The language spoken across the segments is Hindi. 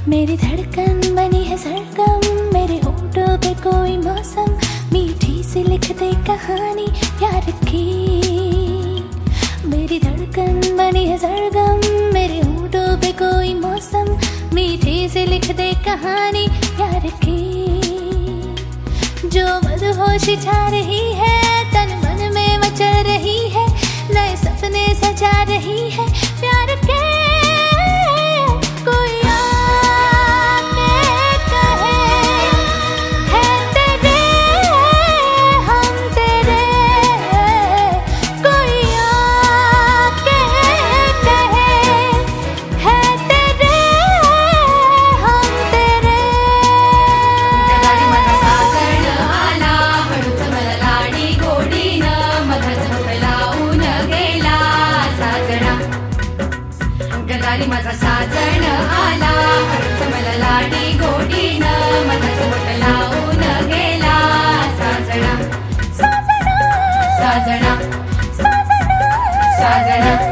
मेरी धड़कन बनी है सरगम, मेरे होठों पे कोई मौसम, मीठी सी लिख दे कहानी प्यार की। मेरी धड़कन बनी है सरगम, मेरे होठों पे कोई मौसम, मीठी सी लिख दे कहानी प्यार की। जो मदहोशी छा रही है, तन मन में मचल रही है, नए सपने सजा रही है प्यार के। कोई माझा साजण आला, हळूच मला लाडी गोडीनं मधाचं बोट लावून गेला। साजणा साजणा साजणा साजणा साजणा।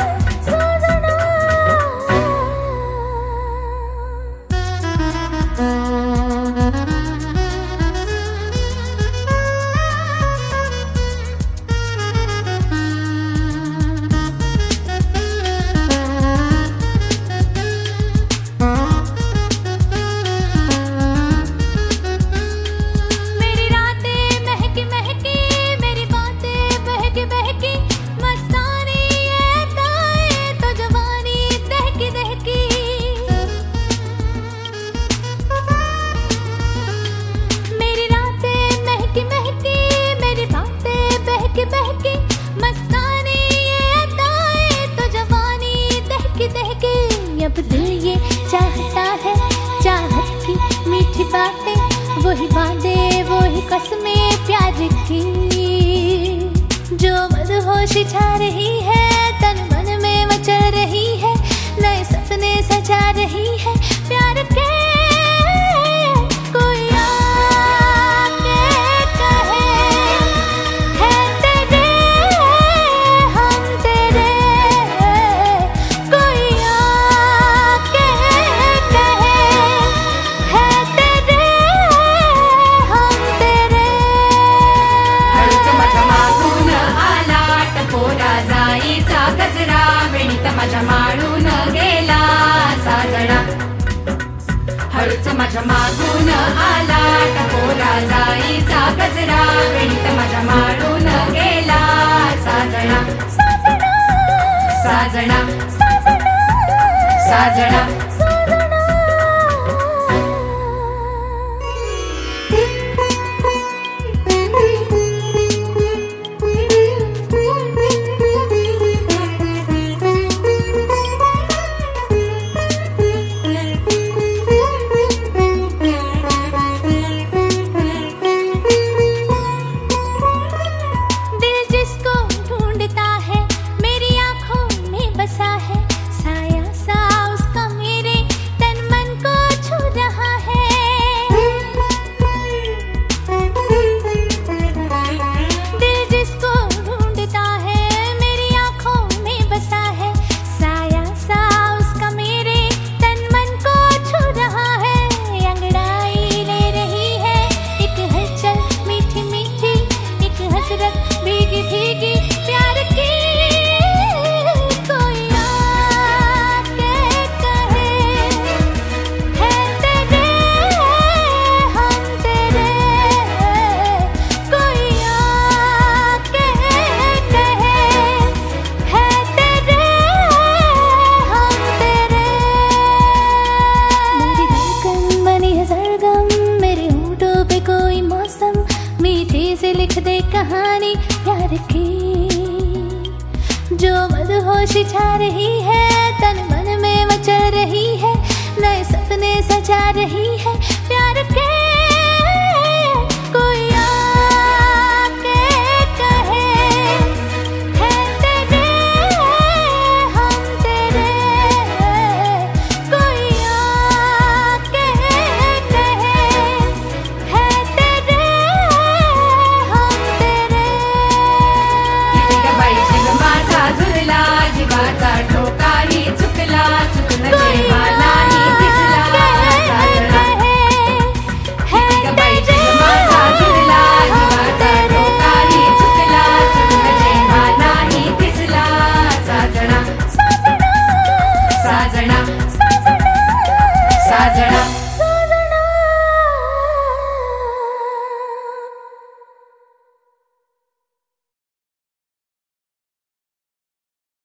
अब दिल ये चाहता है, चाहत की मीठी बातें, वही वादे वही कसमें प्यार की। जो मदहोशी छा रही है, तन मन में मचल रही है, नए सपने सजा रही है प्यार के। कोई माझ्या माळून गेला साजणा, हळूच माझ्या मागून आला टपोरा जाईचा गजरा, वेणीत माझ्या माळून गेला साजणा साजणा साजणा साजणा साजणा। लिख दे कहानी प्यार की। जो मदहोशी छा रही है, तन मन में मचल रही है, नए सपने सजा रही है प्यार के। कोई माझा झुलला जीवाचा